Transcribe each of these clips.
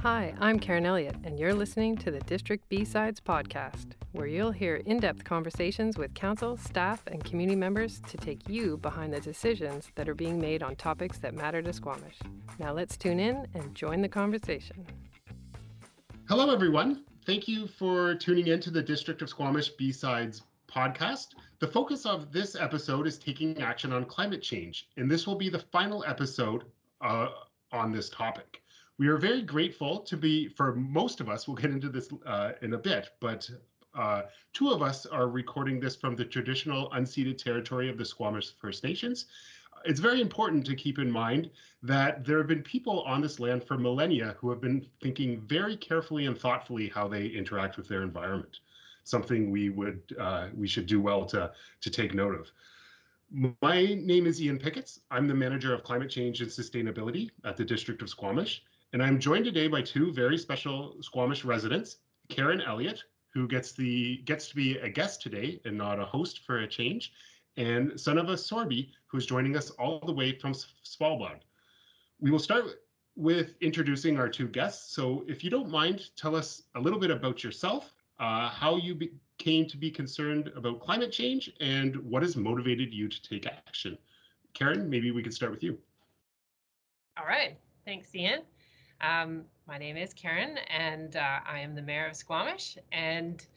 Hi, I'm Karen Elliott, and you're listening to the District B-Sides podcast, where you'll hear in-depth conversations with council, staff, and community members to take you behind the decisions that are being made on topics that matter to Squamish. Now let's tune in and join the conversation. Hello, everyone. Thank you for tuning in to the District of Squamish B-Sides podcast. The focus of this episode is taking action on climate change, and this will be the final episode on this topic. We are very grateful for most of us, we'll get into this in a bit, but two of us are recording this from the traditional unceded territory of the Squamish First Nations. It's very important to keep in mind that there have been people on this land for millennia who have been thinking very carefully and thoughtfully how they interact with their environment, something we should do well to take note of. My name is Ian Picketts. I'm the Manager of Climate Change and Sustainability at the District of Squamish. And I'm joined today by two very special Squamish residents, Karen Elliott, who gets to be a guest today and not a host for a change, and Sunniva Sorby, who's joining us all the way from Svalbard. We will start with introducing our two guests. So if you don't mind, tell us a little bit about yourself, how you came to be concerned about climate change, and what has motivated you to take action. Karen, maybe we could start with you. All right, thanks, Ian. My name is Karen, and I am the Mayor of Squamish. And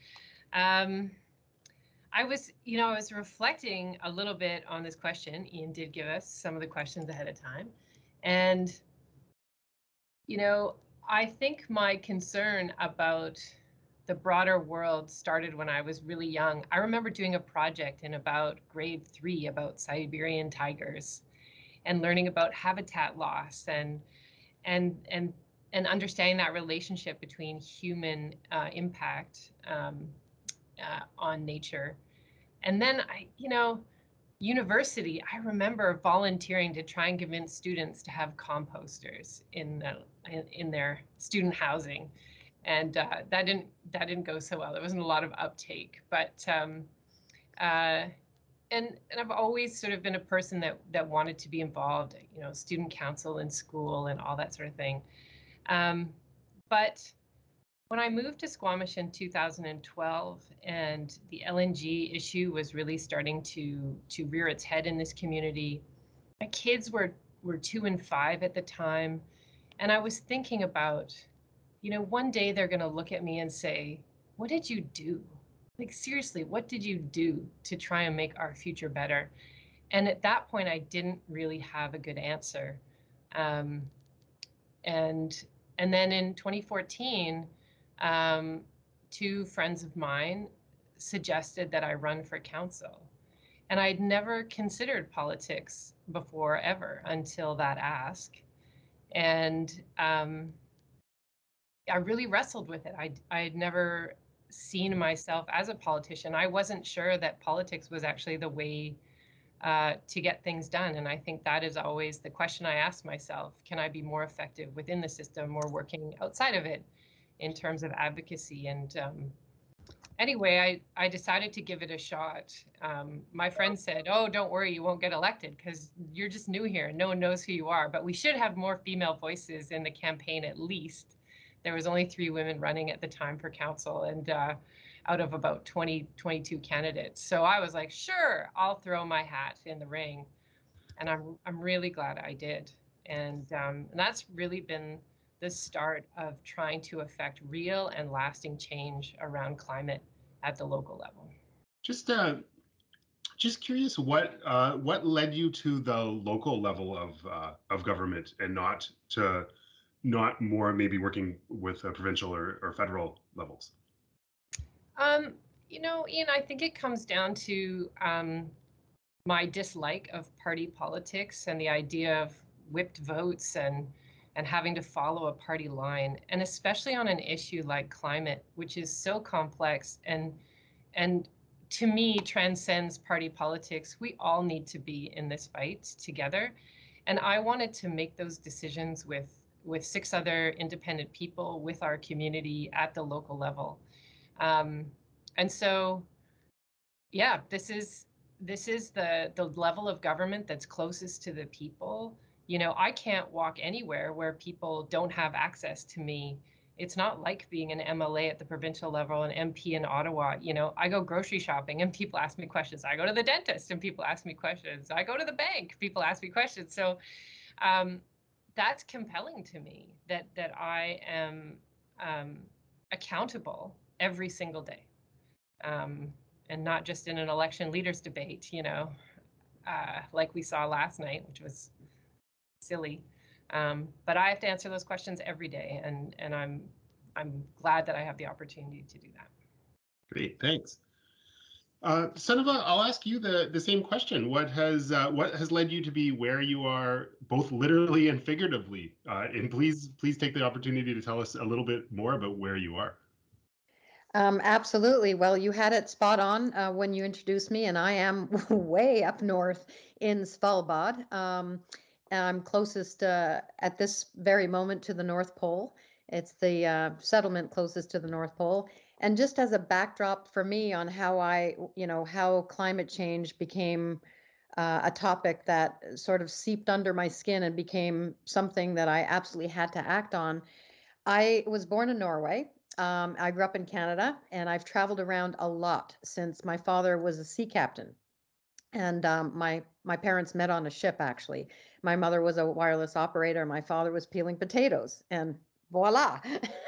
I was reflecting a little bit on this question. Ian did give us some of the questions ahead of time. And, I think my concern about the broader world started when I was really young. I remember doing a project in about grade 3 about Siberian tigers and learning about habitat loss and understanding that relationship between human impact on nature. And then university, I remember volunteering to try and convince students to have composters in their student housing, and that didn't go so well. There wasn't a lot of uptake, but and I've always sort of been a person that wanted to be involved, student council in school and all that sort of thing. But when I moved to Squamish in 2012 and the LNG issue was really starting to rear its head in this community, my kids were 2 and 5 at the time. And I was thinking about, one day they're going to look at me and say, "What did you do? Like, seriously, what did you do to try and make our future better?" And at that point, I didn't really have a good answer. And then in 2014, 2 friends of mine suggested that I run for council. And I'd never considered politics before, ever, until that ask. And I really wrestled with it. I had never seen myself as a politician. I wasn't sure that politics was actually the way to get things done. And I think that is always the question I ask myself. Can I be more effective within the system or working outside of it in terms of advocacy? And anyway, I decided to give it a shot. My friend said, "Oh, don't worry, you won't get elected because you're just new here. No one knows who you are. But we should have more female voices in the campaign at least." There was only 3 women running at the time for council, and out of about 22 candidates. So I was like, sure, I'll throw my hat in the ring. And I'm really glad I did. And that's really been the start of trying to affect real and lasting change around climate at the local level. Just curious, what led you to the local level of government and not more maybe working with provincial or federal levels? Ian, I think it comes down to my dislike of party politics and the idea of whipped votes and having to follow a party line, and especially on an issue like climate, which is so complex and to me transcends party politics. We all need to be in this fight together. And I wanted to make those decisions with 6 other independent people, with our community at the local level. And so, yeah, this is the level of government that's closest to the people I can't walk anywhere where people don't have access to me. It's not like being an MLA at the provincial level, an MP in Ottawa. I go grocery shopping and people ask me questions. I go to the dentist and people ask me questions. I go to the bank, people ask me questions. So that's compelling to me, that I am accountable every single day, and not just in an election leaders debate, like we saw last night, which was silly. But I have to answer those questions every day, and I'm glad that I have the opportunity to do that. Great, thanks. Sunniva, I'll ask you the same question. What has led you to be where you are, both literally and figuratively? And please take the opportunity to tell us a little bit more about where you are. Absolutely. Well, you had it spot on when you introduced me, and I am way up north in Svalbard. I'm closest at this very moment to the North Pole. It's the settlement closest to the North Pole. And just as a backdrop for me on how climate change became a topic that sort of seeped under my skin and became something that I absolutely had to act on. I was born in Norway. I grew up in Canada, and I've traveled around a lot since my father was a sea captain. And my parents met on a ship, actually. My mother was a wireless operator. My father was peeling potatoes, and voila,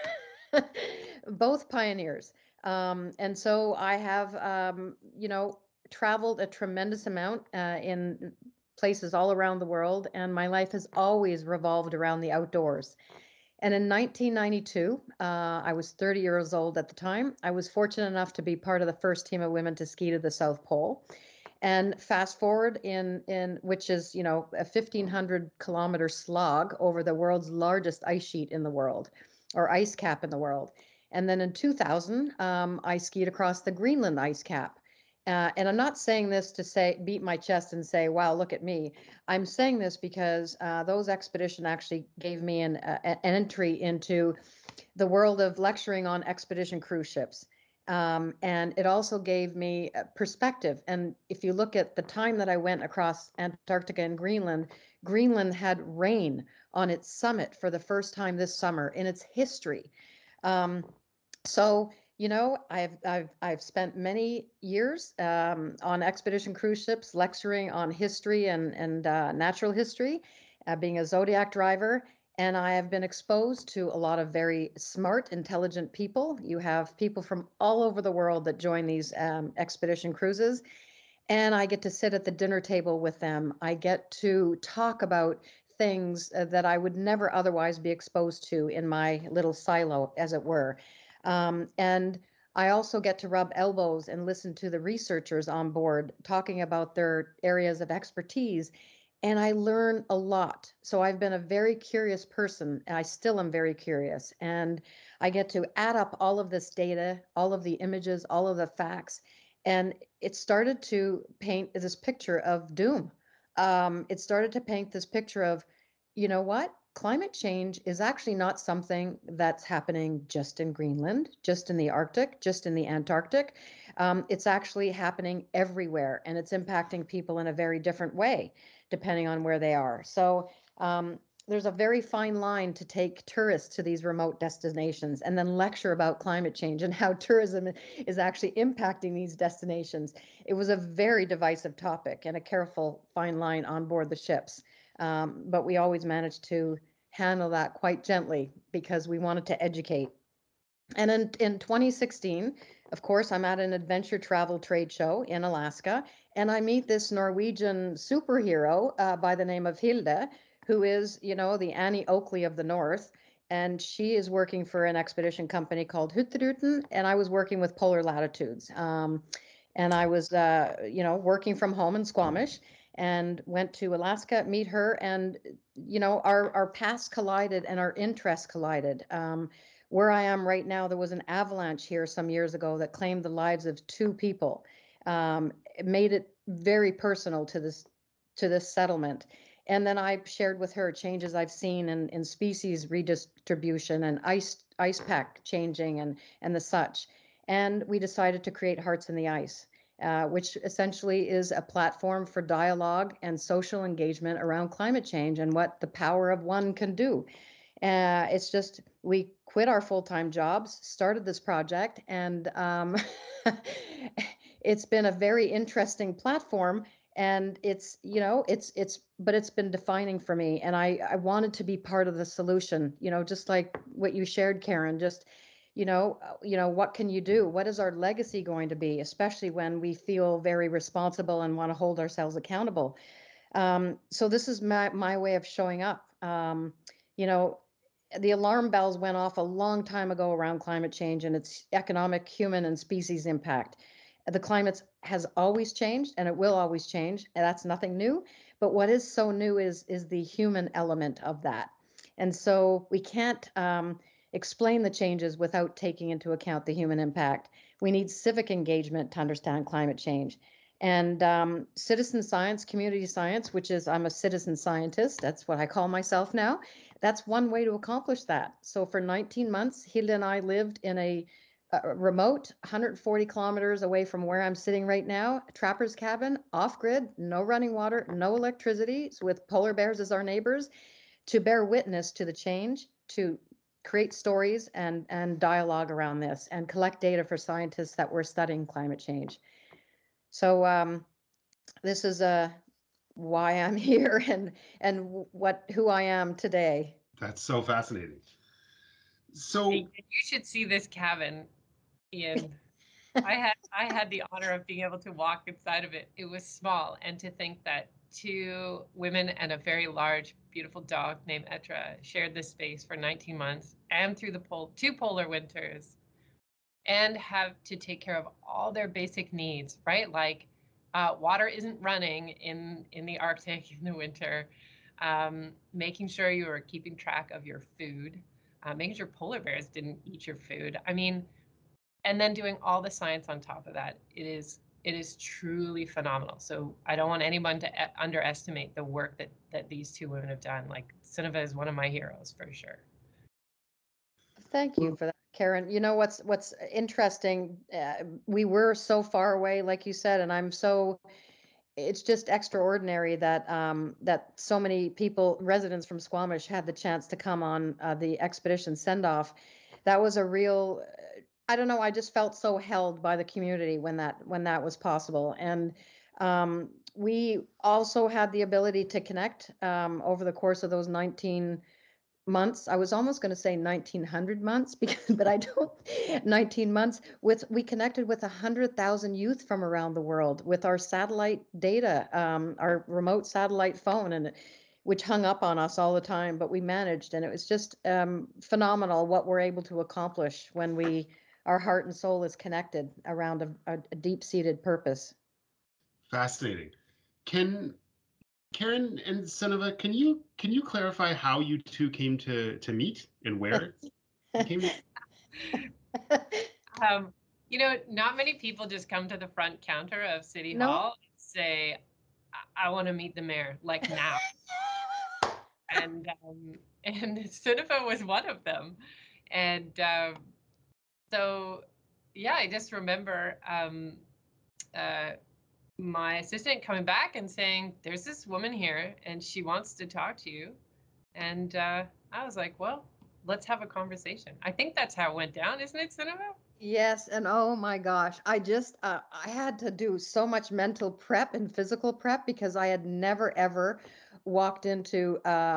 both pioneers. And so I have, traveled a tremendous amount in places all around the world, and my life has always revolved around the outdoors. And in 1992, I was 30 years old at the time. I was fortunate enough to be part of the first team of women to ski to the South Pole. And fast forward in which is, a 1,500-kilometer slog over the world's largest ice sheet in the world, or ice cap in the world. And then in 2000, I skied across the Greenland ice cap. And I'm not saying this to beat my chest and say, wow, look at me. I'm saying this because those expeditions actually gave me an entry into the world of lecturing on expedition cruise ships. And it also gave me a perspective. And if you look at the time that I went across Antarctica and Greenland, Greenland had rain on its summit for the first time this summer in its history. So I've spent many years on expedition cruise ships, lecturing on history and natural history, being a Zodiac driver. And I have been exposed to a lot of very smart, intelligent people. You have people from all over the world that join these expedition cruises. And I get to sit at the dinner table with them. I get to talk about things that I would never otherwise be exposed to in my little silo, as it were. And I also get to rub elbows and listen to the researchers on board talking about their areas of expertise. And I learn a lot. So I've been a very curious person, and I still am very curious. And I get to add up all of this data, all of the images, all of the facts. And it started to paint this picture of doom. It started to paint this picture of, you know what? Climate change is actually not something that's happening just in Greenland, just in the Arctic, just in the Antarctic. It's actually happening everywhere, and it's impacting people in a very different way, depending on where they are. So there's a very fine line to take tourists to these remote destinations and then lecture about climate change and how tourism is actually impacting these destinations. It was a very divisive topic and a careful fine line on board the ships. But we always managed to handle that quite gently because we wanted to educate. And in 2016, of course, I'm at an adventure travel trade show in Alaska, and I meet this Norwegian superhero by the name of Hilde, who is, the Annie Oakley of the North. And she is working for an expedition company called Hurtigruten, and I was working with Polar Latitudes. And I was, working from home in Squamish and went to Alaska, meet her, and, our paths collided and our interests collided. Where I am right now, there was an avalanche here some years ago that claimed the lives of two people. It made it very personal to this settlement. And then I shared with her changes I've seen in species redistribution and ice pack changing and the such. And we decided to create Hearts in the Ice. which essentially is a platform for dialogue and social engagement around climate change and what the power of one can do. It's just we quit our full-time jobs, started this project, and it's been a very interesting platform. And it's, but it's been defining for me. And I wanted to be part of the solution, just like what you shared, Karen. Just, what can you do? What is our legacy going to be, especially when we feel very responsible and want to hold ourselves accountable? So this is my way of showing up. You know, the alarm bells went off a long time ago around climate change and its economic, human, and species impact. The climate has always changed and it will always change, and that's nothing new. But what is so new is the human element of that. And so we can't explain the changes without taking into account the human impact. We need civic engagement to understand climate change. And citizen science, community science, which is I'm a citizen scientist, that's what I call myself now. That's one way to accomplish that. So for 19 months, Hilda and I lived in a remote 140 kilometers away from where I'm sitting right now, trapper's cabin, off grid, no running water, no electricity, so with polar bears as our neighbors, to bear witness to the change, to create stories and dialogue around this, and collect data for scientists that were studying climate change. So this is why I'm here and who I am today. That's so fascinating. So You should see this cabin, Ian. I had the honor of being able to walk inside of it. It was small, and to think that two women and a very large, beautiful dog named Etra shared this space for 19 months and through the two polar winters, and have to take care of all their basic needs, right? Like water isn't running in the Arctic in the winter, making sure you are keeping track of your food, making sure polar bears didn't eat your food. I mean, and then doing all the science on top of that. It is truly phenomenal. So I don't want anyone to underestimate the work that these two women have done. Like Sunniva is one of my heroes for sure. Thank you for that, Karen. You know what's interesting? We were so far away, like you said, and it's just extraordinary that that so many people, residents from Squamish, had the chance to come on the expedition send off. That was a real, I don't know. I just felt so held by the community when that was possible, and we also had the ability to connect over the course of those 19 months. I was almost going to say 1900 months because, but I don't. 19 months we connected with 100,000 youth from around the world with our satellite data, our remote satellite phone, and which hung up on us all the time, but we managed, and it was just phenomenal what we're able to accomplish when our heart and soul is connected around a deep-seated purpose. fascinating. Can Karen and Sunniva, can you clarify how you two came to meet and where you came to? Not many people just come to the front counter of City No? Hall and say, I want to meet the mayor, like now. and Sunniva was one of them. And so, yeah, I just remember my assistant coming back and saying, there's this woman here and she wants to talk to you. And I was like, well, let's have a conversation. I think that's how it went down, isn't it, Sunniva? Yes, and oh my gosh, I had to do so much mental prep and physical prep because I had never ever walked into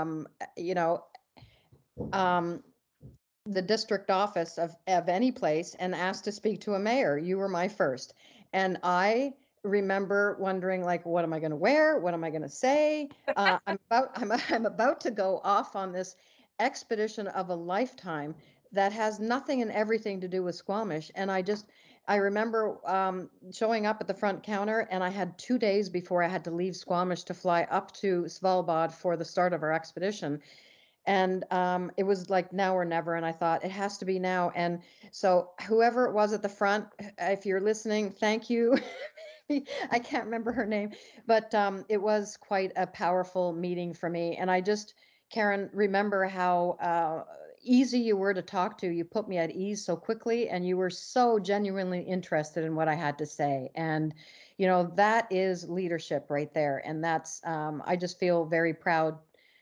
um, the district office of any place and asked to speak to a mayor. You were my first. And I remember wondering, like, what am I going to wear? What am I going to say? I'm about to go off on this expedition of a lifetime that has nothing and everything to do with Squamish. And I remember showing up at the front counter, and I had 2 days before I had to leave Squamish to fly up to Svalbard for the start of our expedition. And it was like now or never. And I thought it has to be now. And so whoever it was at the front, if you're listening, thank you. I can't remember her name, but it was quite a powerful meeting for me. And I just, Karen, remember how easy you were to talk to. You put me at ease so quickly, and you were so genuinely interested in what I had to say. And, that is leadership right there. And I just feel very proud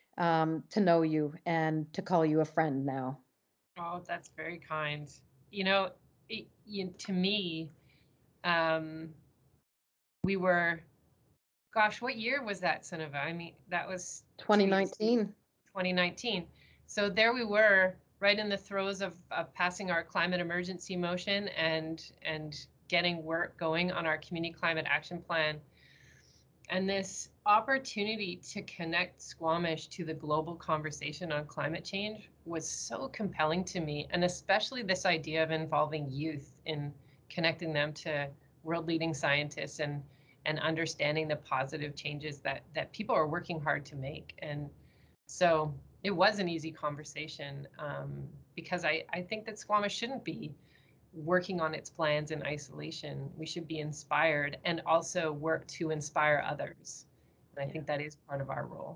to know you and to call you a friend now. Oh, that's very kind. You know, to me, um, we were, gosh, what year was that, Sunniva? I mean, that was 2019. 2019. So there we were, right in the throes of passing our climate emergency motion and getting work going on our community climate action plan. And this opportunity to connect Squamish to the global conversation on climate change was so compelling to me, and especially this idea of involving youth in connecting them to world leading scientists and understanding the positive changes that people are working hard to make. And so it was an easy conversation, because I think that Squamish shouldn't be working on its plans in isolation. We should be inspired and also work to inspire others. And I think that is part of our role.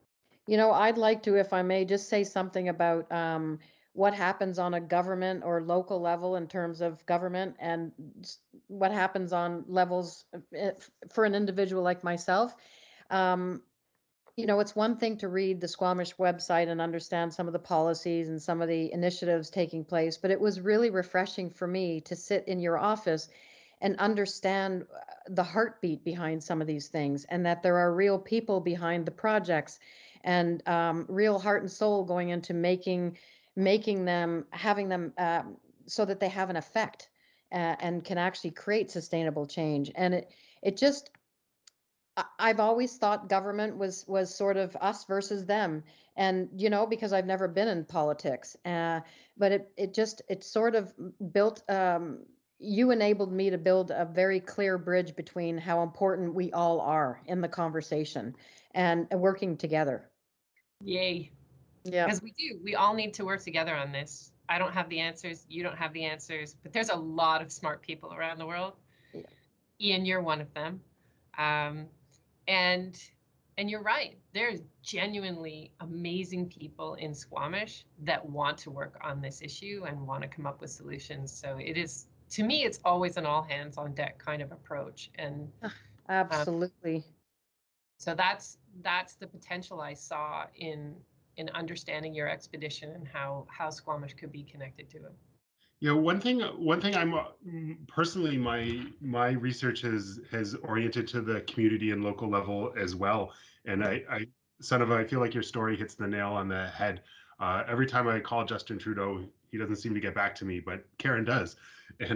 I'd like to, if I may, just say something about what happens on a government or local level in terms of government, and what happens on levels for an individual like myself. Um, it's one thing to read the Squamish website and understand some of the policies and some of the initiatives taking place, but it was really refreshing for me to sit in your office and understand the heartbeat behind some of these things, and that there are real people behind the projects, and real heart and soul going into making them, having them so that they have an effect and can actually create sustainable change. And it just I've always thought government was sort of us versus them, and because I've never been in politics, but it sort of built. You enabled me to build a very clear bridge between how important we all are in the conversation and working together. Yay. Yeah. Because we all need to work together on this. I don't have the answers, you don't have the answers, but there's a lot of smart people around the world. Yeah. Ian, you're one of them. Um, and and you're right. There's genuinely amazing people in Squamish that want to work on this issue and want to come up with solutions. So it is, to me, it's always an all hands on deck kind of approach. And Absolutely. so that's the potential I saw in understanding your expedition and how Squamish could be connected to it. One thing I'm personally, my research has oriented to the community and local level as well. And Sunniva, I feel like your story hits the nail on the head. Every time I call Justin Trudeau, he doesn't seem to get back to me, but Karen does. And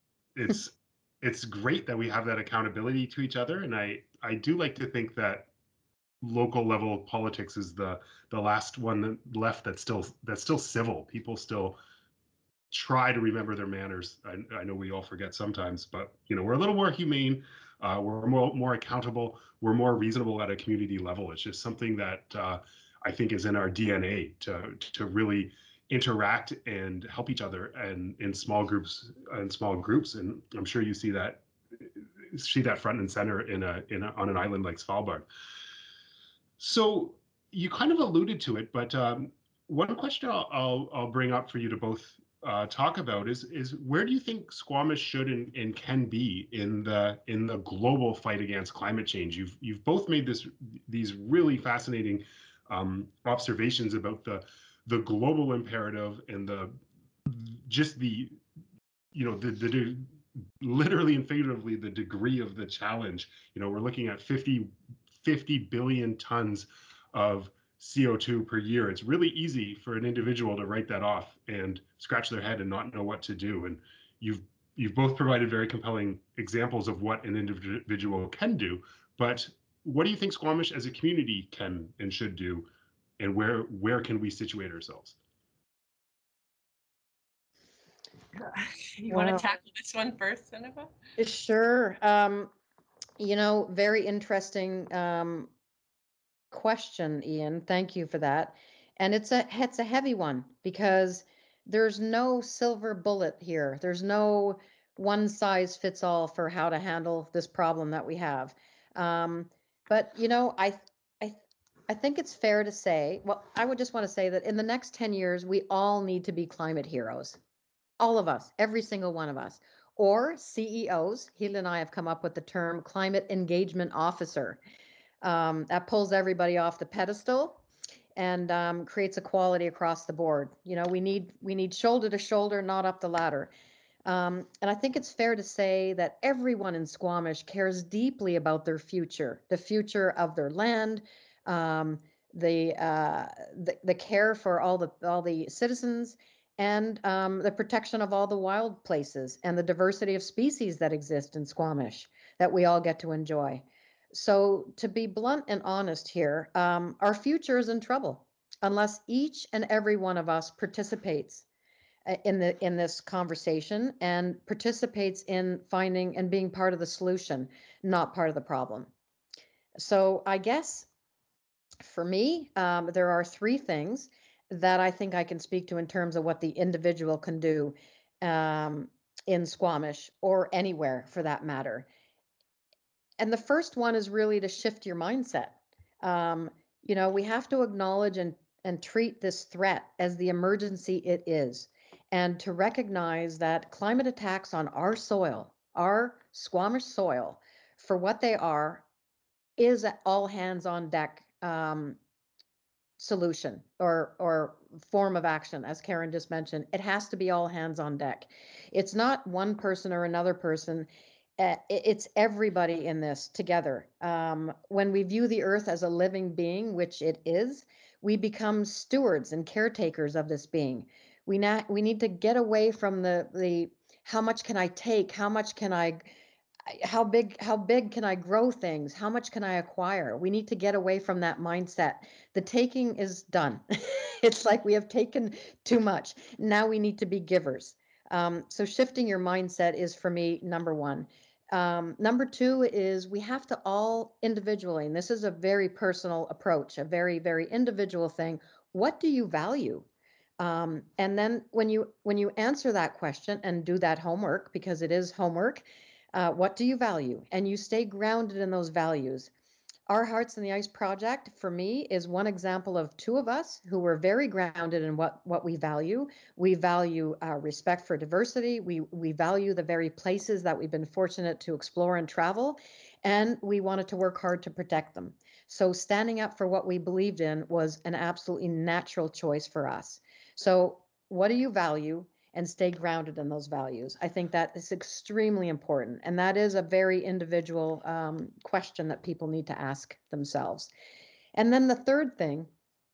it's great that we have that accountability to each other. And I do like to think that local level politics is the last one left that's still civil. People still try to remember their manners. I know we all forget sometimes, but we're a little more humane. We're more accountable. We're more reasonable at a community level. It's just something that I think is in our DNA to really interact and help each other, and in small groups. And I'm sure you see that front and center on an island like Svalbard. So you kind of alluded to it, but one question I'll bring up for you to both talk about is where do you think Squamish should and can be in the global fight against climate change? You've both made these really fascinating observations about the global imperative and literally and figuratively the degree of the challenge. We're looking at 50 billion tons of CO2 per year. It's really easy for an individual to write that off and scratch their head and not know what to do. And you've both provided very compelling examples of what an individual can do. But what do you think Squamish as a community can and should do, and where can we situate ourselves? You want to tackle this one first, Sunniva? Sure. Very interesting question, Ian. Thank you for that. And it's a heavy one, because there's no silver bullet here. There's no one size fits all for how to handle this problem that we have. But I I think it's fair to say, well, I would just want to say that in the next 10 years, we all need to be climate heroes. All of us, every single one of us, or CEOs. Hila and I have come up with the term climate engagement officer. That pulls everybody off the pedestal and creates equality across the board. You know, we need shoulder to shoulder, not up the ladder. And I think it's fair to say that everyone in Squamish cares deeply about their future, the future of their land, um, the care for all the citizens, and the protection of all the wild places and the diversity of species that exist in Squamish that we all get to enjoy. So, to be blunt and honest here, our future is in trouble unless each and every one of us participates in this conversation and participates in finding and being part of the solution, not part of the problem. So I guess for me, there are three things that I think I can speak to in terms of what the individual can do um, in Squamish or anywhere for that matter. And the first one is really to shift your mindset. Um, we have to acknowledge and treat this threat as the emergency it is, and to recognize that climate attacks on our soil, our Squamish soil, for what they are, is an all hands on deck solution or form of action, as Karen just mentioned. It has to be all hands on deck. It's not one person or another person. It's everybody in this together. When we view the earth as a living being, which it is, we become stewards and caretakers of this being. We need to get away from the how much can I take? How big can I grow things? How much can I acquire? We need to get away from that mindset. The taking is done. It's like we have taken too much. Now we need to be givers. So shifting your mindset is for me number one. Number two is we have to all individually, and this is a very personal approach, a very, very individual thing. What do you value? And then when you answer that question and do that homework, because it is homework, what do you value? And you stay grounded in those values. Our Hearts in the Ice project, for me, is one example of two of us who were very grounded in what we value. We value respect for diversity. We value the very places that we've been fortunate to explore and travel, and we wanted to work hard to protect them. So standing up for what we believed in was an absolutely natural choice for us. So, what do you value? And stay grounded in those values. I think that is extremely important. And that is a very individual question that people need to ask themselves. And then the third thing,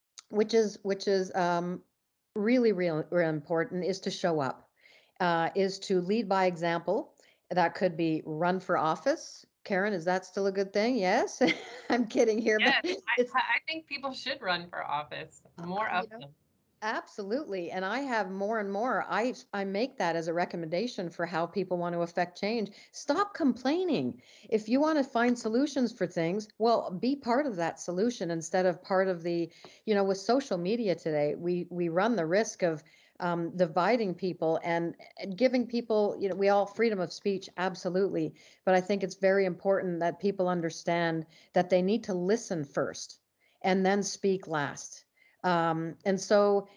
which is really, really, really important, is to show up, is to lead by example. That could be run for office. Karen, is that still a good thing? Yes. I'm kidding here, but Yes, it's, I think people should run for office, more you of know, them. absolutely. And I have more and more. I make that as a recommendation for how people want to affect change. Stop complaining. If you want to find solutions for things, well, be part of that solution instead of part of with social media today, we run the risk of dividing people and giving people, we all freedom of speech, absolutely. But I think it's very important that people understand that they need to listen first and then speak last. And so,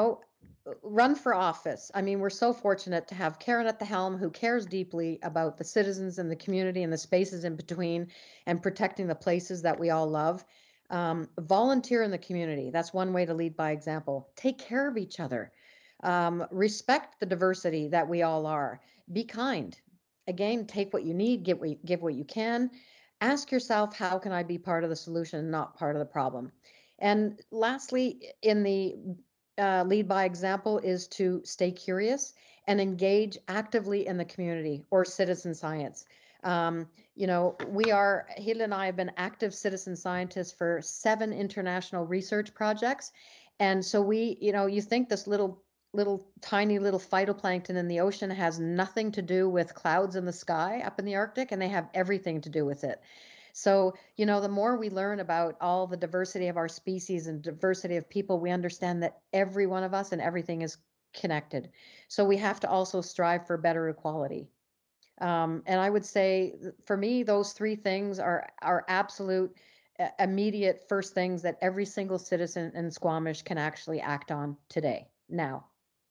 run for office. I mean, we're so fortunate to have Karen at the helm who cares deeply about the citizens and the community and the spaces in between and protecting the places that we all love. Volunteer in the community. That's one way to lead by example. Take care of each other. Respect the diversity that we all are. Be kind. Again, take what you need, give what you can. Ask yourself, how can I be part of the solution, not part of the problem? And lastly, in the lead by example, is to stay curious and engage actively in the community or citizen science. Hila and I have been active citizen scientists for 7 international research projects. And so you think this little tiny little phytoplankton in the ocean has nothing to do with clouds in the sky up in the Arctic, and they have everything to do with it. So, the more we learn about all the diversity of our species and diversity of people, we understand that every one of us and everything is connected. So we have to also strive for better equality. And I would say, for me, those three things are absolute immediate first things that every single citizen in Squamish can actually act on today, now.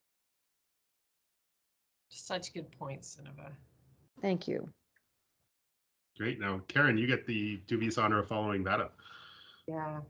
Such good points, Sunniva. Thank you. Great. Now, Karen, you get the dubious honor of following that up. Yeah.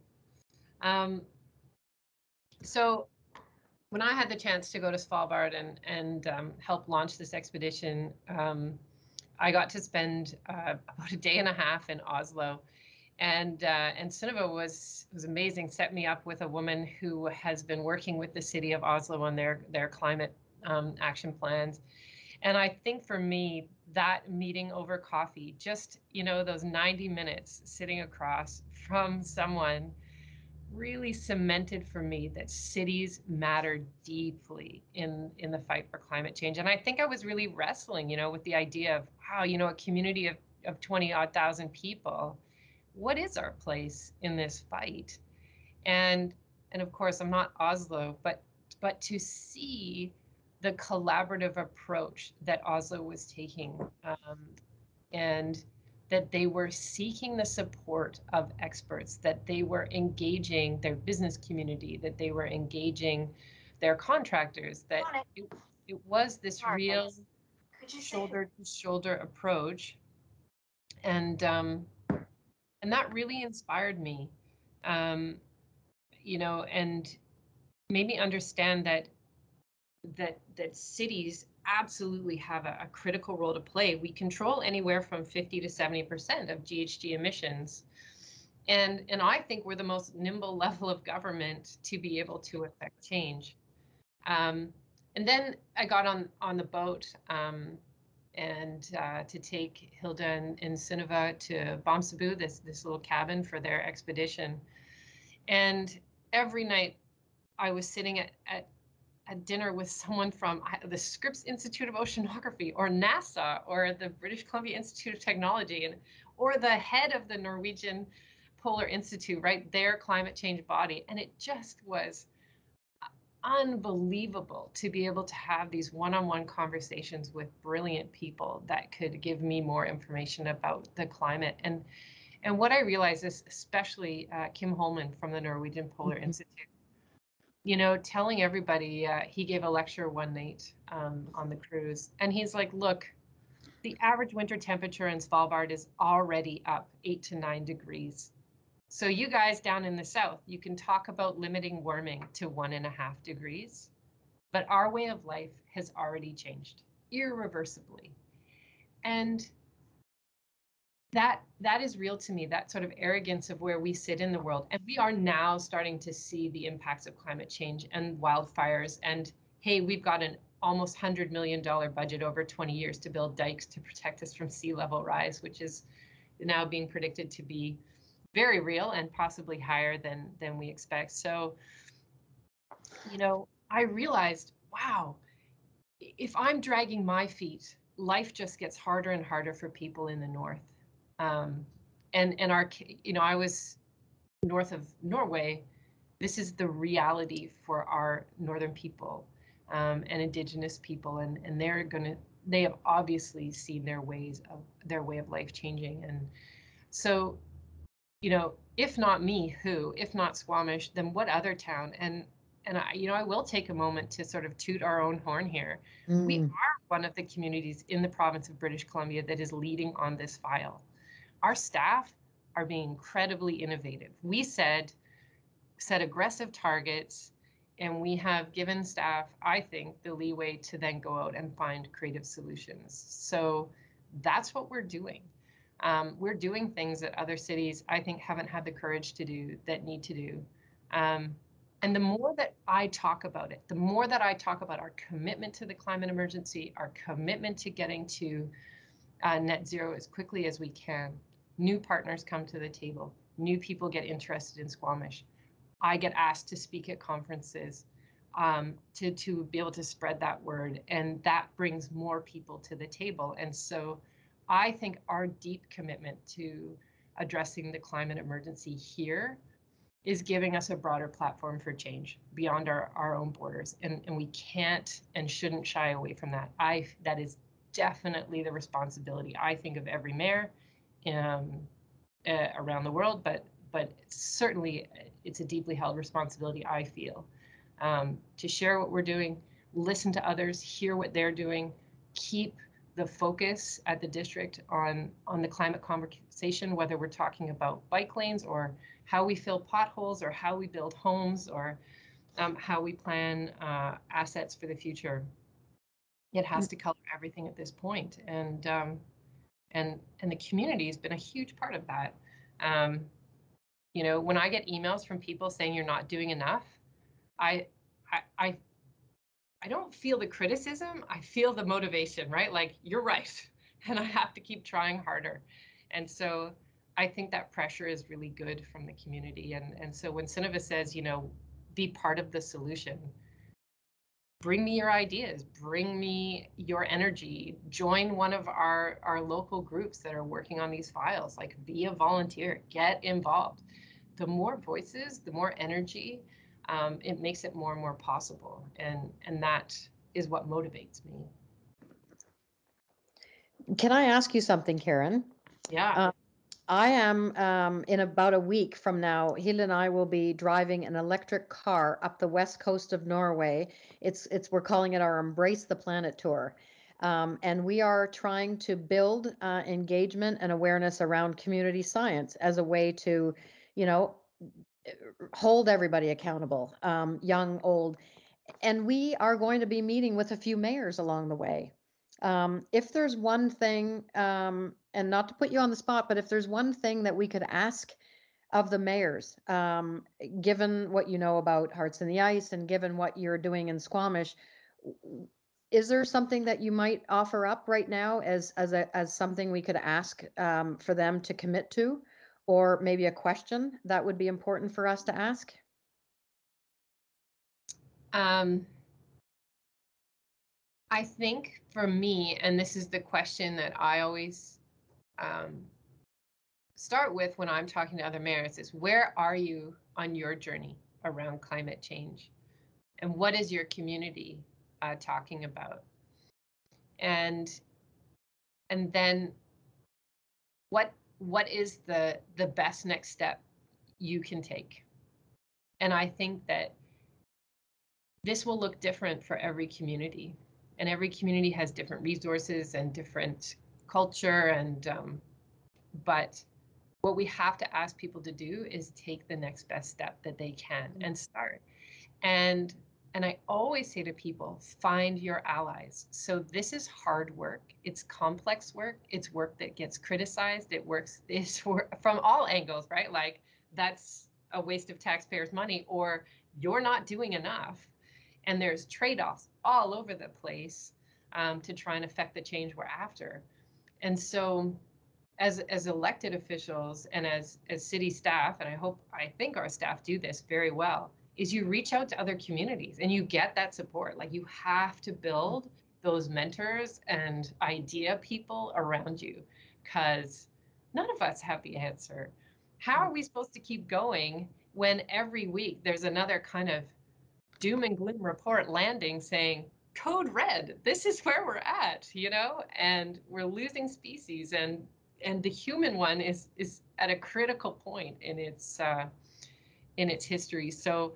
So when I had the chance to go to Svalbard and help launch this expedition, I got to spend about a day and a half in Oslo, and Sunniva was amazing. Set me up with a woman who has been working with the city of Oslo on their climate action plans. And I think for me, that meeting over coffee, just, those 90 minutes sitting across from someone, really cemented for me that cities matter deeply in the fight for climate change. And I think I was really wrestling, with the idea of how, a community of 20-odd thousand people, what is our place in this fight? And of course, I'm not Oslo, but to see the collaborative approach that Oslo was taking, and that they were seeking the support of experts, that they were engaging their business community, that they were engaging their contractors, that it was this real shoulder-to-shoulder approach. And that really inspired me, and made me understand that cities absolutely have a critical role to play. We control anywhere from 50 to 70% of GHG emissions. And I think we're the most nimble level of government to be able to affect change. And then I got on the boat and to take Hilda and Sunniva to Bomsabu, this little cabin for their expedition. And every night I was sitting at dinner with someone from the Scripps Institute of Oceanography, or NASA, or the British Columbia Institute of Technology, or the head of the Norwegian Polar Institute, right, their climate change body. And it just was unbelievable to be able to have these one-on-one conversations with brilliant people that could give me more information about the climate. And what I realized is, especially Kim Holman from the Norwegian Polar Institute, telling everybody, he gave a lecture one night on the cruise, and he's like, look, the average winter temperature in Svalbard is already up 8 to 9 degrees. So you guys down in the south, you can talk about limiting warming to 1.5 degrees, but our way of life has already changed irreversibly. And that is real to me, that sort of arrogance of where we sit in the world. And we are now starting to see the impacts of climate change and wildfires. And hey, we've got an almost $100 million budget over 20 years to build dikes to protect us from sea level rise, which is now being predicted to be very real and possibly higher than we expect. So, I realized, wow, if I'm dragging my feet, life just gets harder and harder for people in the north. And our, I was north of Norway. This is the reality for our northern people and indigenous people, and they have obviously seen their way of life changing. And so, if not me, who? If not Squamish, then what other town? And I will take a moment to sort of toot our own horn here. We are one of the communities in the province of British Columbia that is leading on this file. Our staff are being incredibly innovative. We set aggressive targets, and we have given staff, I think, the leeway to then go out and find creative solutions. So that's what we're doing. We're doing things that other cities, I think, haven't had the courage to do, that need to do. And the more that I talk about it, the more that I talk about our commitment to the climate emergency, our commitment to getting to net zero as quickly as we can, new partners come to the table, new people get interested in Squamish. I get asked to speak at conferences to be able to spread that word, and that brings more people to the table. And so I think our deep commitment to addressing the climate emergency here is giving us a broader platform for change beyond our own borders. And we can't and shouldn't shy away from that. That is definitely the responsibility, I think, of every mayor around the world, but but certainly it's a deeply held responsibility, I feel, to share what we're doing, listen to others, hear what they're doing, keep the focus at the district on the climate conversation, whether we're talking about bike lanes or how we fill potholes or how we build homes or how we plan assets for the future. It has to color everything at this point, and the community has been a huge part of that. You know, when I get emails from people saying you're not doing enough, I don't feel the criticism. I feel the motivation, right? Like, you're right, and I have to keep trying harder. And so I think that pressure is really good from the community. And so when Sunniva says, you know, be part of the solution, bring me your ideas, bring me your energy, join one of our local groups that are working on these files, like be a volunteer, get involved. The more voices, the more energy, it makes it more and more possible. And that is what motivates me. Can I ask you something, Karen? Yeah. I am, in about a week from now, Hilda and I will be driving an electric car up the west coast of Norway. We're calling it our Embrace the Planet tour. And we are trying to build engagement and awareness around community science as a way to, you know, hold everybody accountable, young, old. And we are going to be meeting with a few mayors along the way. If there's one thing, and not to put you on the spot, but if there's one thing that we could ask of the mayors, given what you know about Hearts in the Ice and given what you're doing in Squamish, is there something that you might offer up right now as something we could ask for them to commit to, or maybe a question that would be important for us to ask? I think for me, and this is the question that I always start with when I'm talking to other mayors, is where are you on your journey around climate change? And what is your community talking about? And then what is the best next step you can take? And I think that this will look different for every community, and every community has different resources and different culture, and but what we have to ask people to do is take the next best step that they can and start. And I always say to people, find your allies. So this is hard work. It's complex work. It's work that gets criticized. It's from all angles, right? Like, that's a waste of taxpayers' money, or you're not doing enough. And there's trade-offs all over the place to try and affect the change we're after. And so as elected officials and as city staff, and I think our staff do this very well, is you reach out to other communities and you get that support. Like, you have to build those mentors and idea people around you, because none of us have the answer. How are we supposed to keep going when every week there's another kind of doom and gloom report landing saying, code red, this is where we're at, you know, and we're losing species, and the human one is at a critical point in its history. So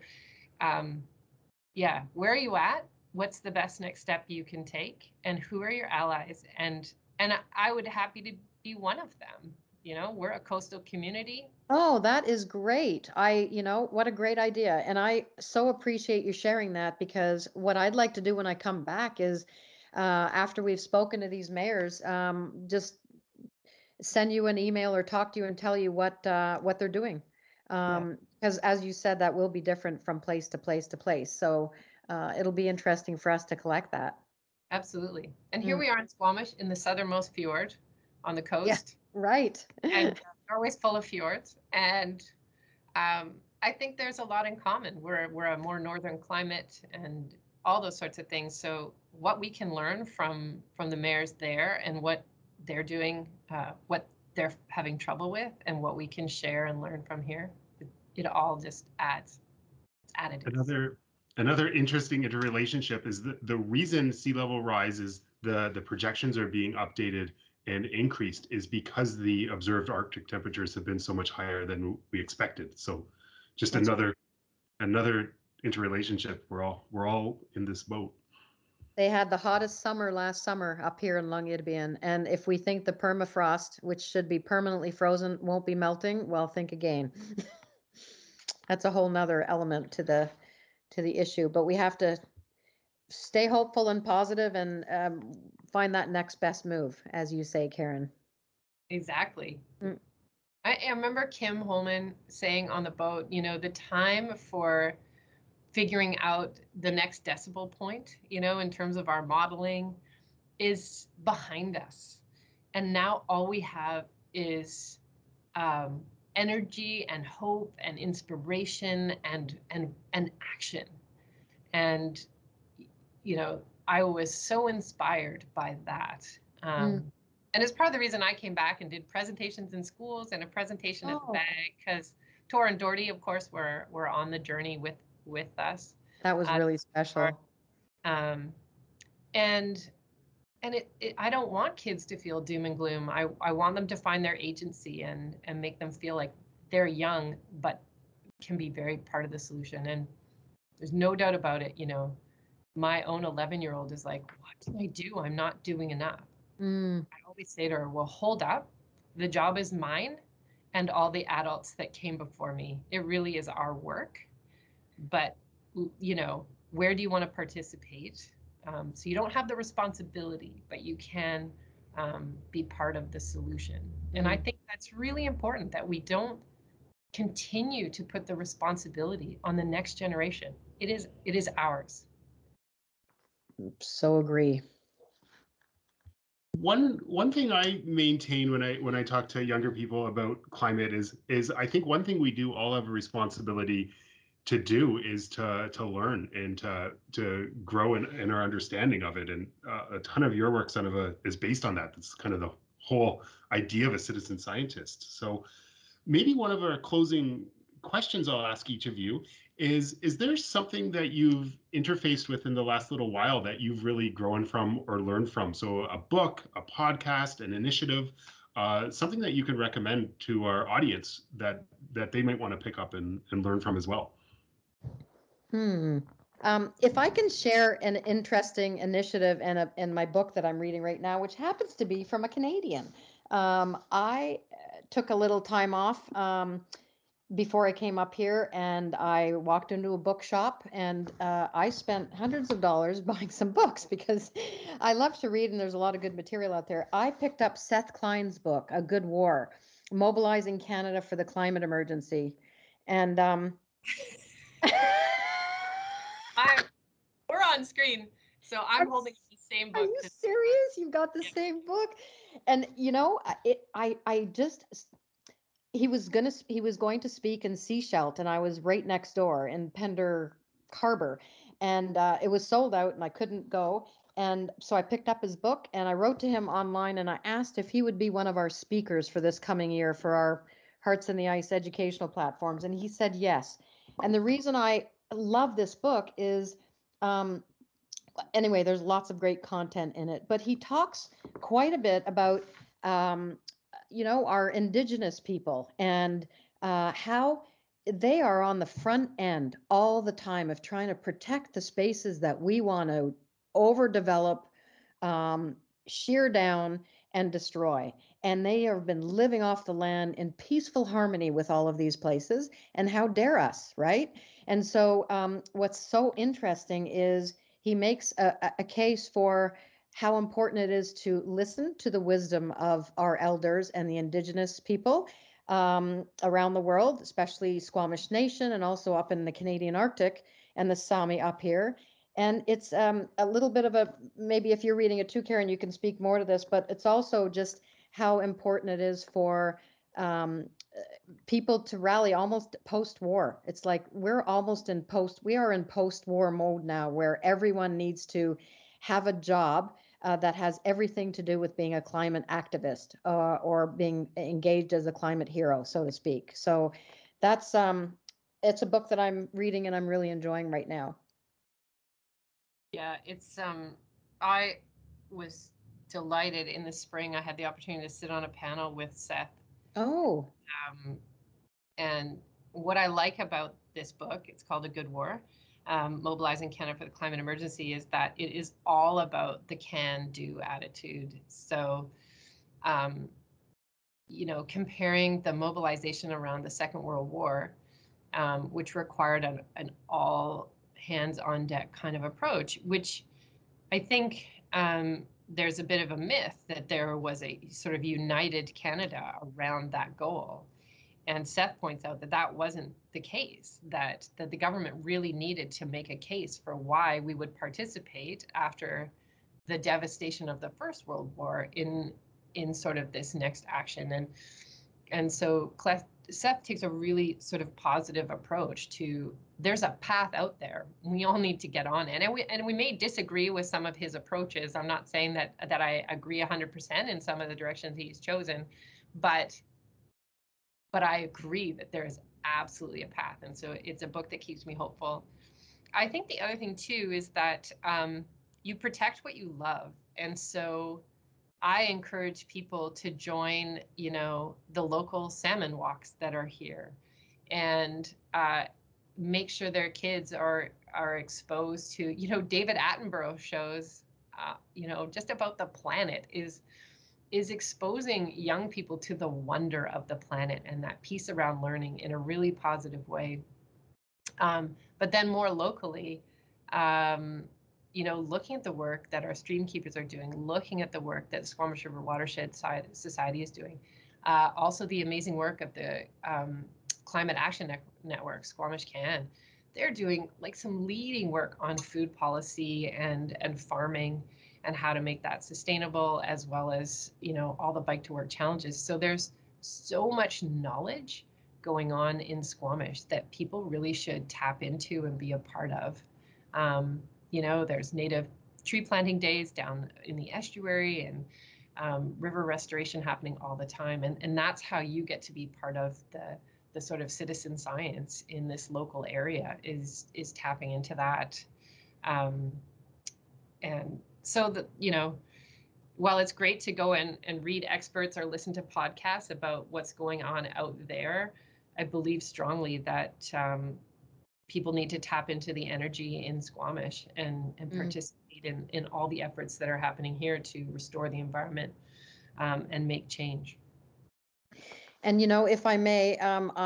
yeah, where are you at? What's the best next step you can take? And who are your allies? And I would happy to be one of them. You know, we're a coastal community. Oh, that is great. What a great idea. And I so appreciate you sharing that, because what I'd like to do when I come back is, after we've spoken to these mayors, just send you an email or talk to you and tell you what they're doing. Because as you said, that will be different from place to place to place. So it'll be interesting for us to collect that. Absolutely. And here we are in Squamish, in the southernmost fjord on the coast. Yeah, right. And Norway's full of fjords. And I think there's a lot in common. We're a more northern climate and all those sorts of things. So what we can learn from the mayors there and what they're doing, what they're having trouble with, and what we can share and learn from here, it all just adds. It's additive. Another interesting interrelationship is the reason sea level rise is the projections are being updated and increased is because the observed Arctic temperatures have been so much higher than we expected. So just That's another interrelationship. We're all in this boat. They had the hottest summer last summer up here in Longyearbyen, and if we think the permafrost, which should be permanently frozen, won't be melting, well, think again. That's a whole nother element to the issue, but we have to stay hopeful and positive and find that next best move, as you say, Karen. Exactly. Mm. I remember Kim Holman saying on the boat, you know, the time for figuring out the next decibel point, you know, in terms of our modeling is behind us. And now all we have is energy and hope and inspiration and action. And, you know, I was so inspired by that. And it's part of the reason I came back and did presentations in schools and a presentation at the BAG, because Tor and Doherty, of course, were on the journey with us. That was really special. And I don't want kids to feel doom and gloom. I want them to find their agency and make them feel like they're young, but can be very part of the solution. And there's no doubt about it. You know, my own 11-year-old is like, what can I do? I'm not doing enough. I always say to her, well, hold up. The job is mine and all the adults that came before me. It really is our work. But, you know, where do you want to participate? So you don't have the responsibility, but you can be part of the solution. And I think that's really important, that we don't continue to put the responsibility on the next generation. It is ours. So agree. One thing I maintain when I talk to younger people about climate is I think one thing we do all have a responsibility to do is to learn and to grow in our understanding of it. And a ton of your work, Sunniva, is based on that. That's kind of the whole idea of a citizen scientist. So maybe one of our closing questions I'll ask each of you is there something that you've interfaced with in the last little while that you've really grown from or learned from? So a book, a podcast, an initiative, something that you can recommend to our audience that they might want to pick up and learn from as well. If I can share an interesting initiative in my book that I'm reading right now, which happens to be from a Canadian. I took a little time off before I came up here, and I walked into a bookshop, and I spent hundreds of dollars buying some books because I love to read and there's a lot of good material out there. I picked up Seth Klein's book, A Good War, Mobilizing Canada for the Climate Emergency. And we're on screen, so I'm holding the same book. Are you serious? You've got the same book? And you know, I just he was going to speak in Seashelt, and I was right next door in Pender Harbor, and it was sold out, and I couldn't go. And so I picked up his book, and I wrote to him online, and I asked if he would be one of our speakers for this coming year for our Hearts in the Ice educational platforms, and he said yes. And the reason I love this book is, anyway, there's lots of great content in it, but he talks quite a bit about our Indigenous people and how they are on the front end all the time of trying to protect the spaces that we want to overdevelop, shear down, and destroy. And they have been living off the land in peaceful harmony with all of these places. And how dare us, right? And so what's so interesting is he makes a case for how important it is to listen to the wisdom of our elders and the Indigenous people around the world, especially Squamish Nation and also up in the Canadian Arctic and the Sami up here. And it's a little bit of maybe if you're reading it too, Karen, you can speak more to this, but it's also just how important it is for people to rally almost post-war. It's like we are in post-war mode now, where everyone needs to have a job that has everything to do with being a climate activist or being engaged as a climate hero, so to speak. So that's it's a book that I'm reading and I'm really enjoying right now. Yeah, it's I was delighted. In the spring, I had the opportunity to sit on a panel with Seth. Oh. And what I like about this book, it's called A Good War, Mobilizing Canada for the Climate Emergency, is that it is all about the can-do attitude. So, comparing the mobilization around the Second World War, which required an all hands on deck kind of approach, which I think there's a bit of a myth that there was a sort of united Canada around that goal. And Seth points out that that wasn't the case, that the government really needed to make a case for why we would participate after the devastation of the First World War in sort of this next action. And so Seth takes a really sort of positive approach to, there's a path out there. We all need to get on it. And we may disagree with some of his approaches. I'm not saying that I agree 100% in some of the directions he's chosen, but I agree that there is absolutely a path. And so it's a book that keeps me hopeful. I think the other thing too is that you protect what you love. And so I encourage people to join, the local salmon walks that are here, and make sure their kids are exposed to, David Attenborough shows, just about the planet is exposing young people to the wonder of the planet and that piece around learning in a really positive way. But then more locally, looking at the work that our stream keepers are doing, looking at the work that the Squamish River Watershed Society is doing, also the amazing work of the Climate Action Network, Squamish Can. They're doing like some leading work on food policy and farming and how to make that sustainable, as well as, all the bike to work challenges. So there's so much knowledge going on in Squamish that people really should tap into and be a part of. There's native tree planting days down in the estuary, and river restoration happening all the time. And that's how you get to be part of the sort of citizen science in this local area, is tapping into that. And so that, while it's great to go and read experts or listen to podcasts about what's going on out there, I believe strongly that people need to tap into the energy in Squamish and participate in all the efforts that are happening here to restore the environment and make change. And, if I may,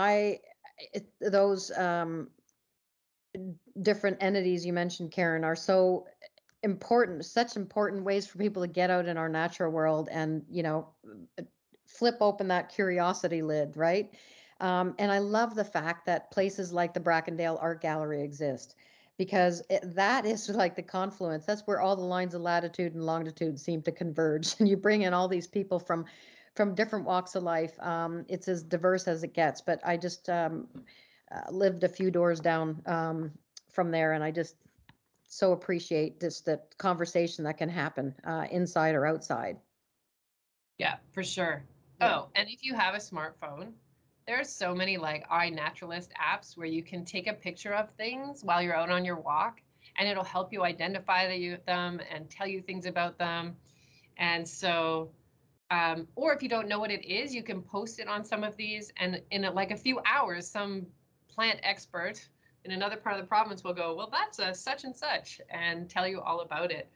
those different entities you mentioned, Karen, are so important, such important ways for people to get out in our natural world and, flip open that curiosity lid, right? And I love the fact that places like the Brackendale Art Gallery exist, because that is like the confluence. That's where all the lines of latitude and longitude seem to converge. And you bring in all these people from different walks of life. It's as diverse as it gets. But I just lived a few doors down from there, and I just so appreciate just the conversation that can happen inside or outside. Yeah, for sure. Yeah. Oh, and if you have a smartphone, there's so many like iNaturalist apps where you can take a picture of things while you're out on your walk, and it'll help you identify them and tell you things about them. And so, or if you don't know what it is, you can post it on some of these, and in like a few hours, some plant expert in another part of the province will go, well, that's a such and such, and tell you all about it.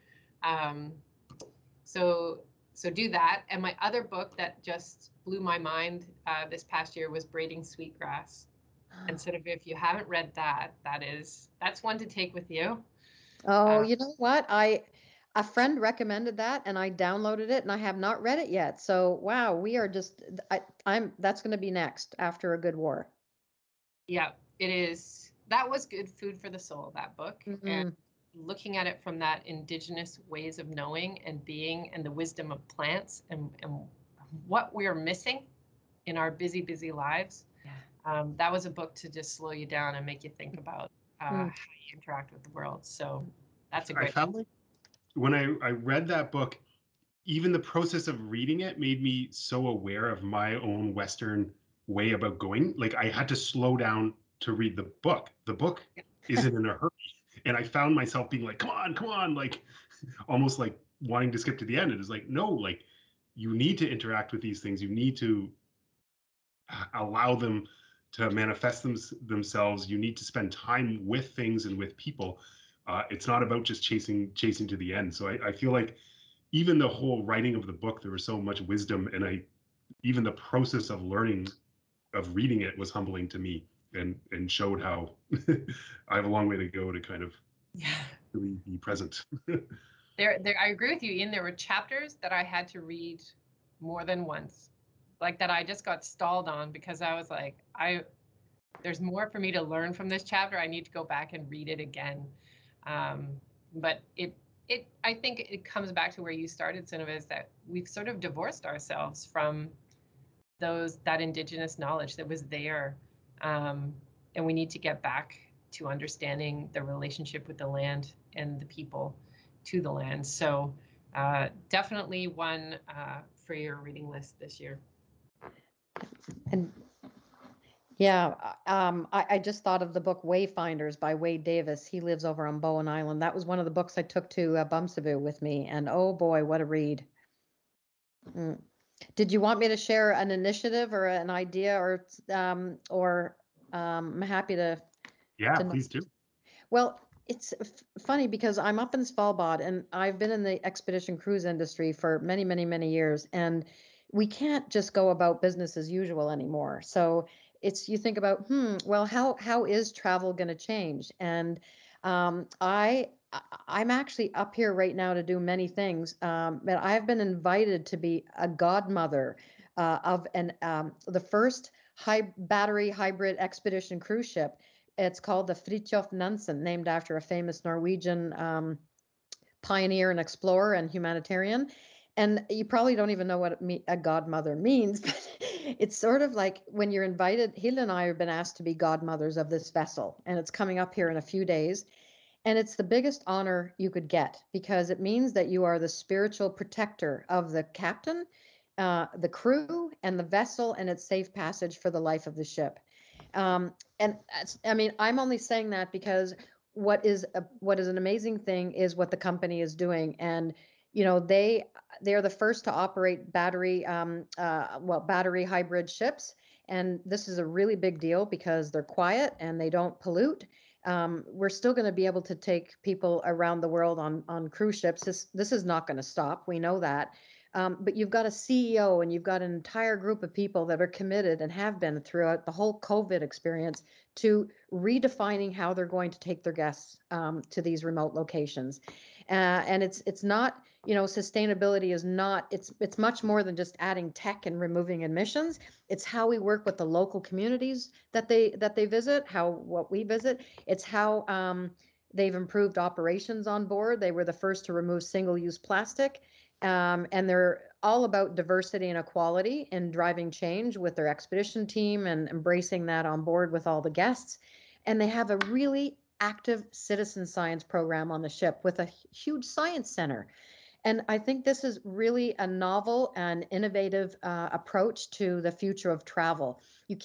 So do that. And my other book that just blew my mind this past year was Braiding Sweetgrass. And sort of, if you haven't read that, that's one to take with you. Oh, you know what? A friend recommended that, and I downloaded it, and I have not read it yet. So wow, we are just that's going to be next after A Good War. Yeah, it is. That was good food for the soul, that book. Mm-hmm. And looking at it from that Indigenous ways of knowing and being, and the wisdom of plants, and what we're missing in our busy lives. Yeah. That was a book to just slow you down and make you think about how you interact with the world. So that's a great. I found like when I read that book, even the process of reading it made me so aware of my own Western way about going. Like I had to slow down to read the book. The book isn't in a hurry. And I found myself being like, come on, like almost like wanting to skip to the end. It is like, no, like you need to interact with these things. You need to allow them to manifest themselves. You need to spend time with things and with people. It's not about just chasing to the end. So I feel like even the whole writing of the book, there was so much wisdom, and even the process of learning, of reading it, was humbling to me, and showed how I have a long way to go to kind of really be present. I agree with you, Ian. There were chapters that I had to read more than once, like that I just got stalled on because I was like, there's more for me to learn from this chapter. I need to go back and read it again. But I think it comes back to where you started, Sunniva, is that we've sort of divorced ourselves from that Indigenous knowledge that was there. And we need to get back to understanding the relationship with the land and the people to the land. So definitely one for your reading list this year. And yeah, I just thought of the book Wayfinders by Wade Davis. He lives over on Bowen Island. That was one of the books I took to Bumsavoo with me, and oh boy, what a read. Did you want me to share an initiative or an idea, or I'm happy to. Yeah, please do. Well, it's funny because I'm up in Svalbard and I've been in the expedition cruise industry for many, many, many years, and we can't just go about business as usual anymore. So you think about, well, how is travel going to change? And I'm actually up here right now to do many things, but I've been invited to be a godmother of the first battery hybrid expedition cruise ship. It's called the Fridtjof Nansen, named after a famous Norwegian pioneer and explorer and humanitarian. And you probably don't even know what a godmother means, but it's sort of like when you're invited. Hilda and I have been asked to be godmothers of this vessel, and it's coming up here in a few days. And it's the biggest honor you could get because it means that you are the spiritual protector of the captain, the crew, and the vessel and its safe passage for the life of the ship. And I mean, I'm only saying that because what is an amazing thing is what the company is doing. And they are the first to operate battery hybrid ships, and this is a really big deal because they're quiet and they don't pollute. We're still going to be able to take people around the world on cruise ships. This is not going to stop. We know that. But you've got a CEO and you've got an entire group of people that are committed and have been throughout the whole COVID experience to redefining how they're going to take their guests to these remote locations. And it's not, sustainability is not, it's much more than just adding tech and removing emissions. It's how we work with the local communities that they visit, what we visit. It's how they've improved operations on board. They were the first to remove single-use plastic. And they're all about diversity and equality and driving change with their expedition team and embracing that on board with all the guests. And they have a really active citizen science program on the ship with a huge science center. And I think this is really a novel and innovative approach to the future of travel.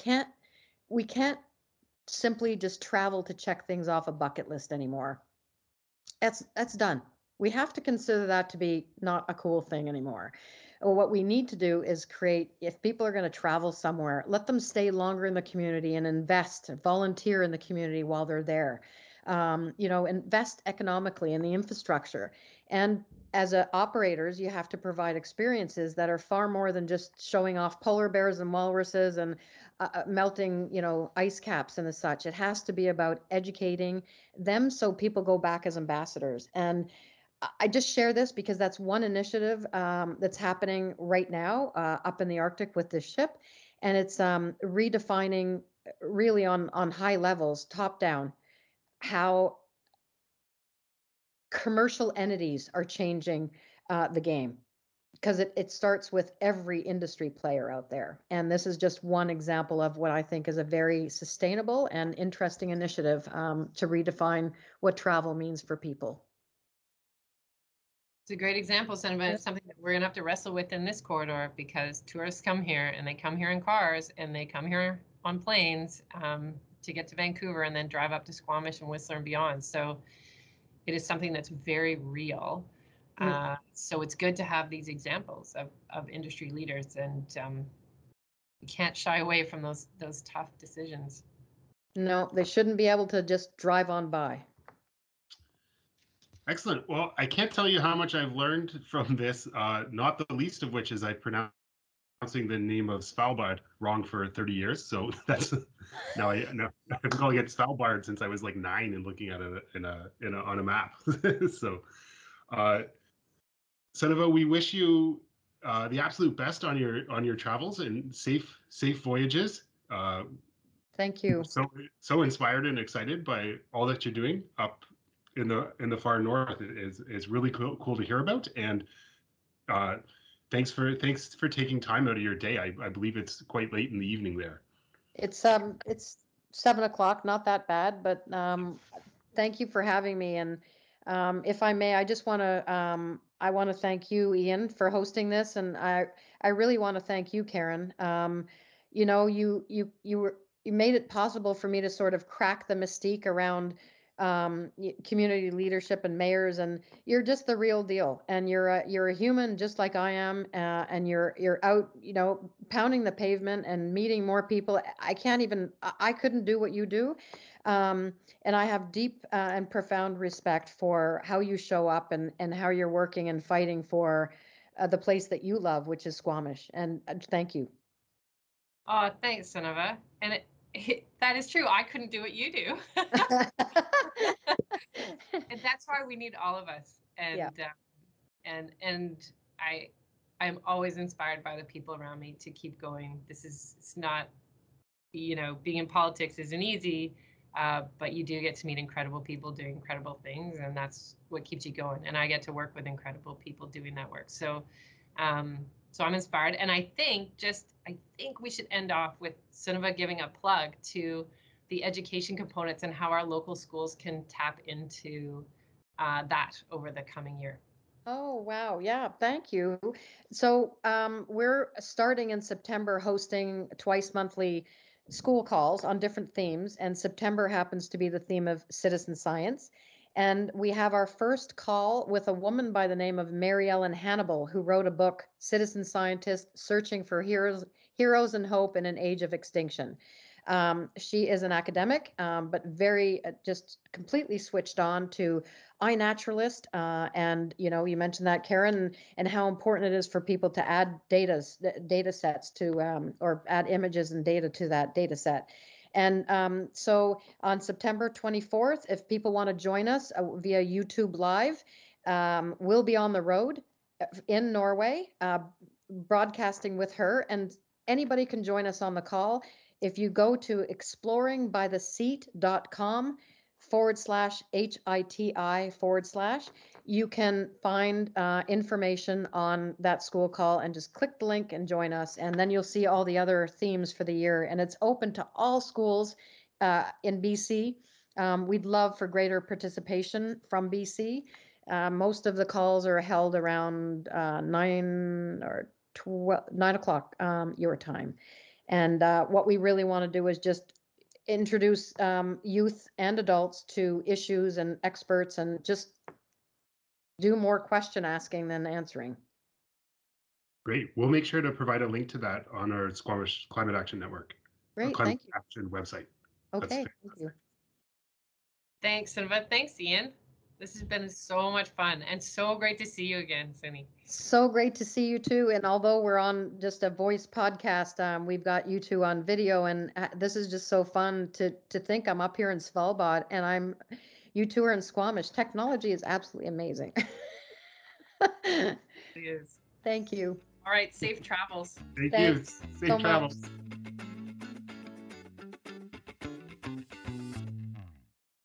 We can't simply just travel to check things off a bucket list anymore. That's done. We have to consider that to be not a cool thing anymore. What we need to do is if people are going to travel somewhere, let them stay longer in the community and invest, volunteer in the community while they're there. Invest economically in the infrastructure. And as operators, you have to provide experiences that are far more than just showing off polar bears and walruses and melting, ice caps and such. It has to be about educating them so people go back as ambassadors. And I just share this because that's one initiative that's happening right now up in the Arctic with this ship. And it's redefining really on high levels, top down, how commercial entities are changing the game. Because it starts with every industry player out there. And this is just one example of what I think is a very sustainable and interesting initiative to redefine what travel means for people. It's a great example, Sunniva. It's something that we're going to have to wrestle with in this corridor because tourists come here and they come here in cars and they come here on planes to get to Vancouver and then drive up to Squamish and Whistler and beyond. So it is something that's very real. So it's good to have these examples of industry leaders, and we can't shy away from those tough decisions. No, they shouldn't be able to just drive on by. Excellent. Well, I can't tell you how much I've learned from this, not the least of which is I pronouncing the name of Svalbard wrong for 30 years. So that's now I've been calling it Svalbard since I was like 9 and looking at it on a map. So, Sunniva, we wish you the absolute best on your travels and safe voyages. Thank you. So inspired and excited by all that you're doing up in the far north. Is really cool to hear about, and thanks for taking time out of your day. I believe it's quite late in the evening there. It's 7 o'clock, not that bad, but thank you for having me. And if I may, I just want to I want to thank you, Ian, for hosting this, and I really want to thank you, Karen. You know, you made it possible for me to sort of crack the mystique around community leadership and mayors, and you're just the real deal, and you're a human just like I am, and you're out, you know, pounding the pavement and meeting more people. I couldn't do what you do, and I have deep and profound respect for how you show up and how you're working and fighting for the place that you love, which is Squamish. And thank you. Oh, thanks, Sunniva. And that is true. I couldn't do what you do. And that's why we need all of us. And I'm always inspired by the people around me to keep going. It's not, you know, being in politics isn't easy, but you do get to meet incredible people doing incredible things, and that's what keeps you going. And I get to work with incredible people doing that work. So so I'm inspired, and I think we should end off with Sunniva giving a plug to the education components and how our local schools can tap into that over the coming year. Oh, wow. Yeah, thank you. So we're starting in September hosting twice monthly school calls on different themes, and September happens to be the theme of citizen science. And we have our first call with a woman by the name of Mary Ellen Hannibal, who wrote a book, Citizen Scientist Searching for Heroes and Hope in an Age of Extinction. She is an academic, but very just completely switched on to iNaturalist. And, you know, you mentioned that, Karen, and how important it is for people to add data sets to, or add images and data to that data set. And so on September 24th, if people want to join us via YouTube Live, we'll be on the road in Norway, broadcasting with her, and anybody can join us on the call. If you go to exploringbytheseat.com/HITI/, you can find information on that school call and just click the link and join us. And then you'll see all the other themes for the year. And it's open to all schools in BC. We'd love for greater participation from BC. Most of the calls are held around 9 o'clock your time. And what we really want to do is just introduce youth and adults to issues and experts, and just do more question asking than answering. Great. We'll make sure to provide a link to that on our Squamish Climate Action Network. Great, Climate thank you. Action website. Okay, thank you. Thanks, Sunniva. Thanks, Ian. This has been so much fun, and so great to see you again, Sunny. So great to see you too. And although we're on just a voice podcast, we've got you two on video, and this is just so fun to think I'm up here in Svalbard and you two are in Squamish. Technology is absolutely amazing. It is. Thank you. All right, safe travels. Thank Thanks you. Safe so travels. much.